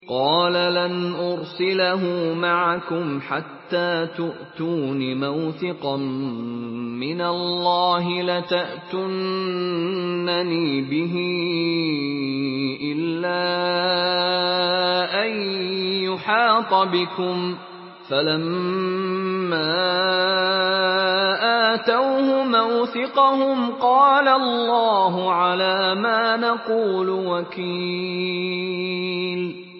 قَالَ لَنْ أُرْسِلَهُ مَعَكُمْ حَتَّىٰ تُؤْتُونِ مَوْثِقًا مِّنَ اللَّهِ لَتَأْتُنَّنِي بِهِ إِلَّا أَن يُحَاطَ بِكُمْ ۖ فَلَمَّا آتَوْهُ مَوْثِقَهُمْ قَالَ اللَّهُ عَلَىٰ مَا نَقُولُ وَكِيلٌ